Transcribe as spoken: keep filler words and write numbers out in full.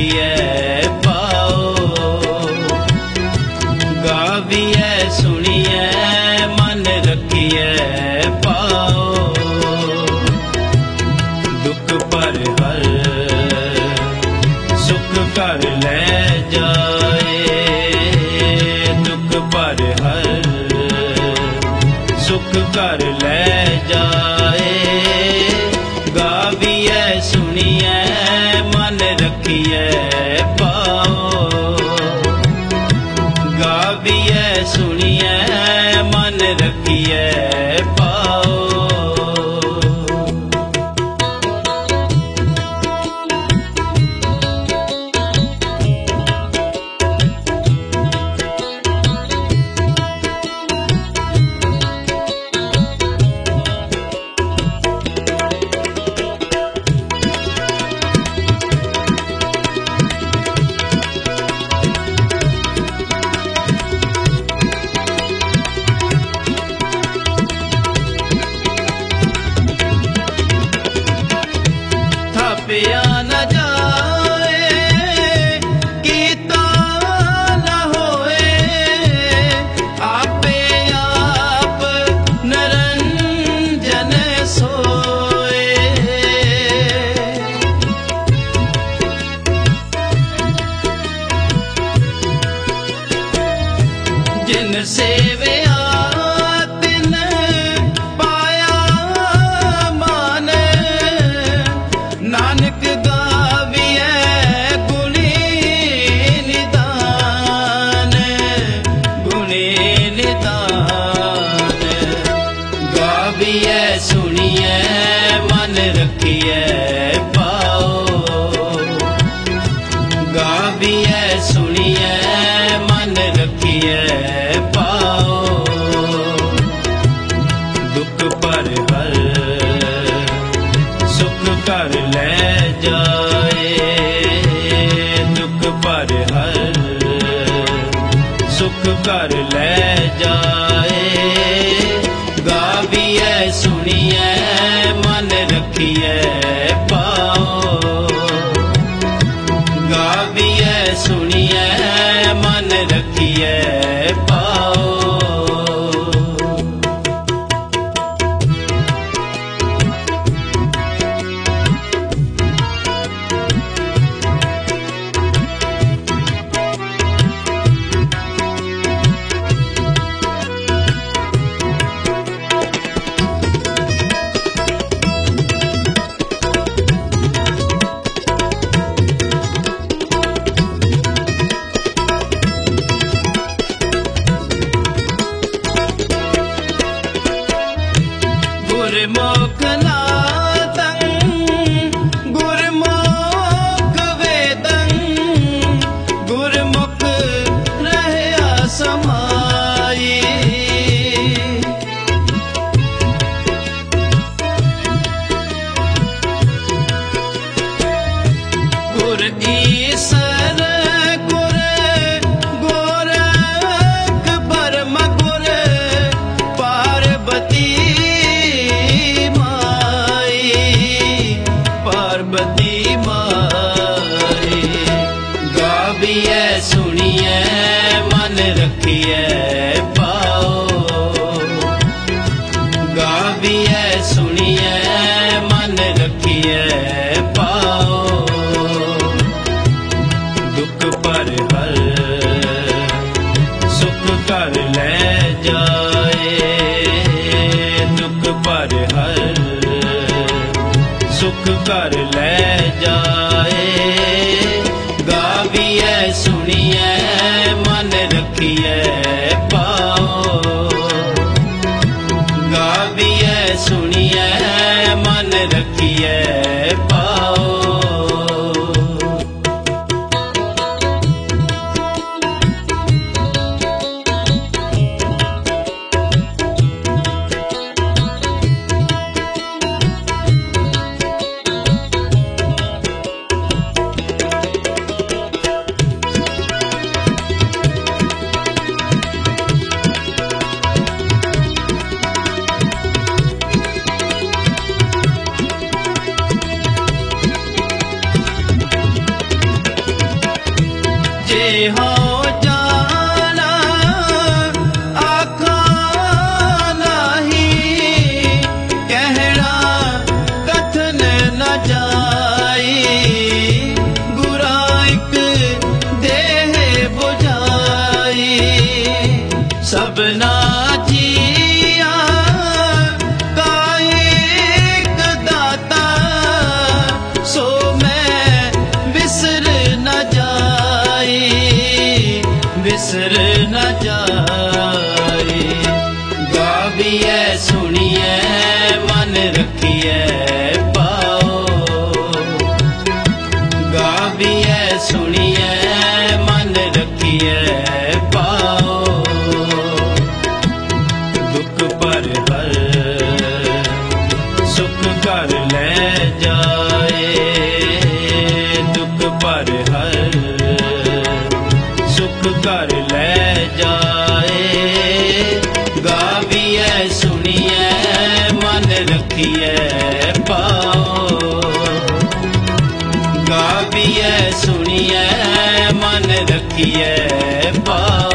रखिए पाओ। गाविए सुनिए मन रखिए पाओ। दुख पर हर सुख कर ले जाए। दुख पर हर सुख कर ले जाए। गाविए सुनिए मन रखिए पाओ। गाविए सुनिए मन रखिए पाओ। पिया न जाए कीता न होए। आपे आप निरंजन सोए। जिन सेवे नानक गाविए गुणी निदान। गुणी निदान। गाविए सुनिए मन रखिए पाओ। गाविए सुनिए मन रखिए पाओ। दुख पर हर सुख कर ले जाए। दुख पर हर सुख कर ले जाए। गाविए सुनिए मन रखिए पाओ। गाविए सुनिए मन रखिए पाओ। गुरमुख नादं गुरमुख वेदं। गुरमुख रहया समाई। गुर ईसर गुर गोरख परम गुर पार्वती पार्वती माई। गाविए सुनिए मन रखिए पाओ। गाविए सुनिए मन रखिए पाओ। दुख पर हर सुख कर ले जाए। दुख पर हर सुख कर ले जाए। गाविए सुनिए मन रखिए पाओ। गाविए सुनिए मन रखिए पाओ। हो जाना आखा नहीं, कहना कथन न जाई, गुराइक देह बुझाई। सबना जिया का एक दाता, सो मैं बिसर न जाई, बिसर न जाई। गाविए सुनिए मन रखिए पाओ, गाविए सुनिए मन रखिए पाओ। दुख पर हर सुख कर ले जाए, दुख पर हर सुख कर ले जाए। गाविए सुनिए मन रखिए पाओ, गाविए सुनिए मन रखिए पाओ।